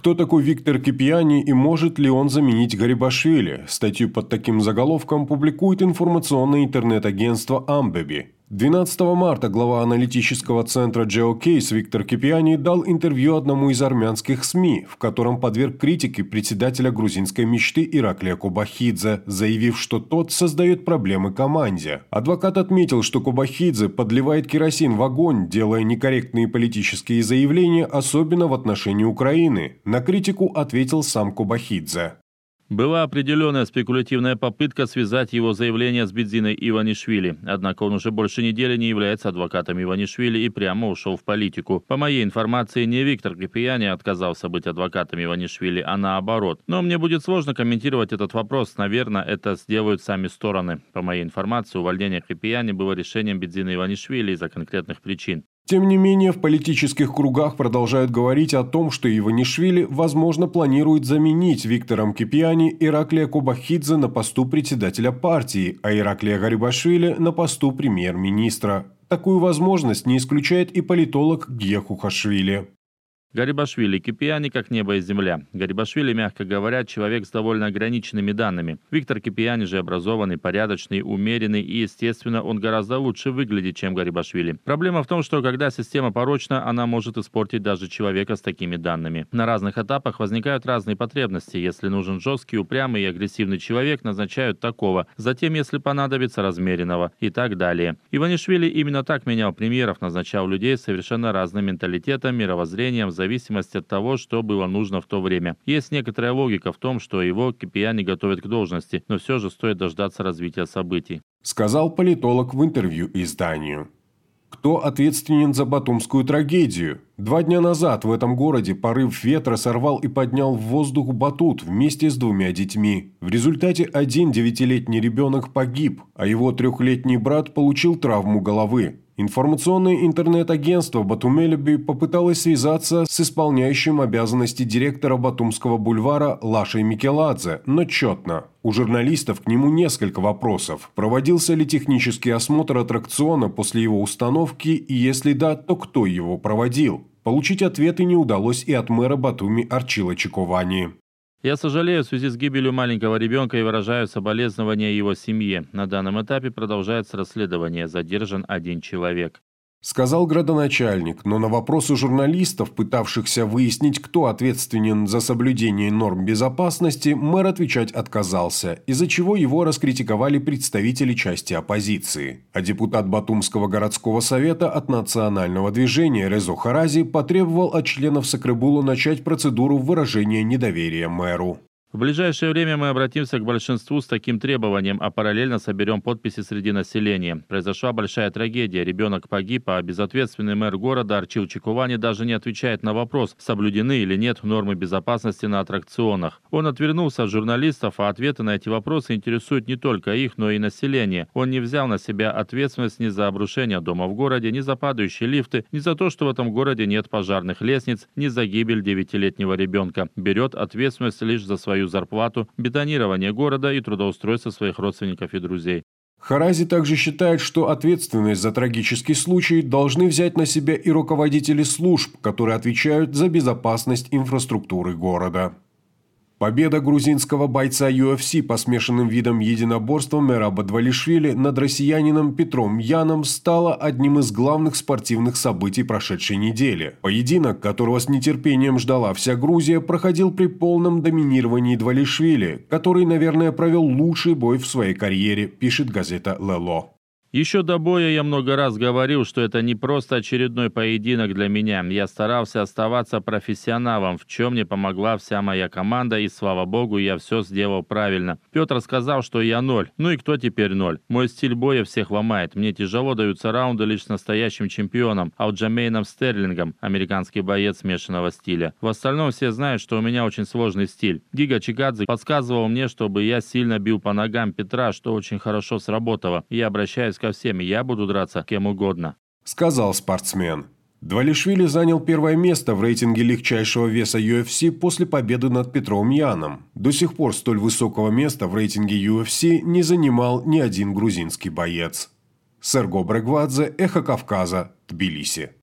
Кто такой Виктор Кипиани и может ли он заменить Гарибашвили? Статью под таким заголовком публикует информационное интернет-агентство Амбеби. 12 марта глава аналитического центра GeoCase Виктор Кипиани дал интервью одному из армянских СМИ, в котором подверг критике председателя грузинской мечты Ираклия Кобахидзе, заявив, что тот создает проблемы команде. Адвокат отметил, что Кобахидзе подливает керосин в огонь, делая некорректные политические заявления, особенно в отношении Украины. На критику ответил сам Кобахидзе. Была определенная спекулятивная попытка связать его заявление с Бидзиной Иванишвили. Однако он уже больше недели не является адвокатом Иванишвили и прямо ушел в политику. По моей информации, не Виктор Кипиани отказался быть адвокатом Иванишвили, а наоборот. Но мне будет сложно комментировать этот вопрос. Наверное, это сделают сами стороны. По моей информации, увольнение Кипиани было решением Бидзины Иванишвили из-за конкретных причин. Тем не менее, в политических кругах продолжают говорить о том, что Иванишвили, возможно, планирует заменить Виктором Кипиани Ираклия Кобахидзе на посту председателя партии, а Ираклия Гарибашвили на посту премьер-министра. Такую возможность не исключает и политолог Гия Хухашвили. Гарибашвили, Кипиани как небо и земля. Гарибашвили, мягко говоря, человек с довольно ограниченными данными. Виктор Кипиани же образованный, порядочный, умеренный и, естественно, он гораздо лучше выглядит, чем Гарибашвили. Проблема в том, что когда система порочна, она может испортить даже человека с такими данными. На разных этапах возникают разные потребности. Если нужен жесткий, упрямый и агрессивный человек, назначают такого. Затем, если понадобится, размеренного и так далее. Иванишвили именно так менял премьеров, назначал людей с совершенно разным менталитетом, мировоззрением, в зависимости от того, что было нужно в то время. Есть некоторая логика в том, что его Кипиани готовят к должности, но все же стоит дождаться развития событий. Сказал политолог в интервью изданию. Кто ответственен за батумскую трагедию? 2 дня назад в этом городе порыв ветра сорвал и поднял в воздух батут вместе с 2 детьми. В результате один 9-летний ребенок погиб, а его 3-летний брат получил травму головы. Информационное интернет-агентство Батумелеби попыталось связаться с исполняющим обязанности директора Батумского бульвара Лашей Микеладзе, но тщетно. У журналистов к нему несколько вопросов. Проводился ли технический осмотр аттракциона после его установки, и если да, то кто его проводил? Получить ответы не удалось и от мэра Батуми Арчила Чиковани. Я сожалею в связи с гибелью маленького ребенка и выражаю соболезнования его семье. На данном этапе продолжается расследование. Задержан 1 человек. Сказал градоначальник, но на вопросы журналистов, пытавшихся выяснить, кто ответственен за соблюдение норм безопасности, мэр отвечать отказался, из-за чего его раскритиковали представители части оппозиции. А депутат Батумского городского совета от национального движения Резо Харази потребовал от членов Сакребулу начать процедуру выражения недоверия мэру. В ближайшее время мы обратимся к большинству с таким требованием, а параллельно соберем подписи среди населения. Произошла большая трагедия, ребенок погиб, а безответственный мэр города Арчил Чиковани даже не отвечает на вопрос, соблюдены или нет нормы безопасности на аттракционах. Он отвернулся от журналистов, а ответы на эти вопросы интересуют не только их, но и население. Он не взял на себя ответственность ни за обрушение дома в городе, ни за падающие лифты, ни за то, что в этом городе нет пожарных лестниц, ни за гибель 9-летнего ребенка. Берет ответственность лишь за свою зарплату, бетонирование города и трудоустройство своих родственников и друзей. Харази также считает, что ответственность за трагический случай должны взять на себя и руководители служб, которые отвечают за безопасность инфраструктуры города. Победа грузинского бойца UFC по смешанным видам единоборства Мераба Двалишвили над россиянином Петром Яном стала одним из главных спортивных событий прошедшей недели. Поединок, которого с нетерпением ждала вся Грузия, проходил при полном доминировании Двалишвили, который, наверное, провел лучший бой в своей карьере, пишет газета «Лело». Еще до боя я много раз говорил, что это не просто очередной поединок для меня. Я старался оставаться профессионалом, в чем мне помогла вся моя команда, и, слава богу, я все сделал правильно. Петр сказал, что я 0. Ну и кто теперь 0? Мой стиль боя всех ломает. Мне тяжело даются раунды лишь с настоящим чемпионом, Алджамейном Стерлингом, американский боец смешанного стиля. В остальном все знают, что у меня очень сложный стиль. Гига Чикадзе подсказывал мне, чтобы я сильно бил по ногам Петра, что очень хорошо сработало. Я обращаюсь ко всем, я буду драться кем угодно. Сказал спортсмен. Двалишвили занял 1 место в рейтинге легчайшего веса UFC после победы над Петром Яном. До сих пор столь высокого места в рейтинге UFC не занимал ни один грузинский боец. Серго Брегвадзе, Эхо Кавказа, Тбилиси.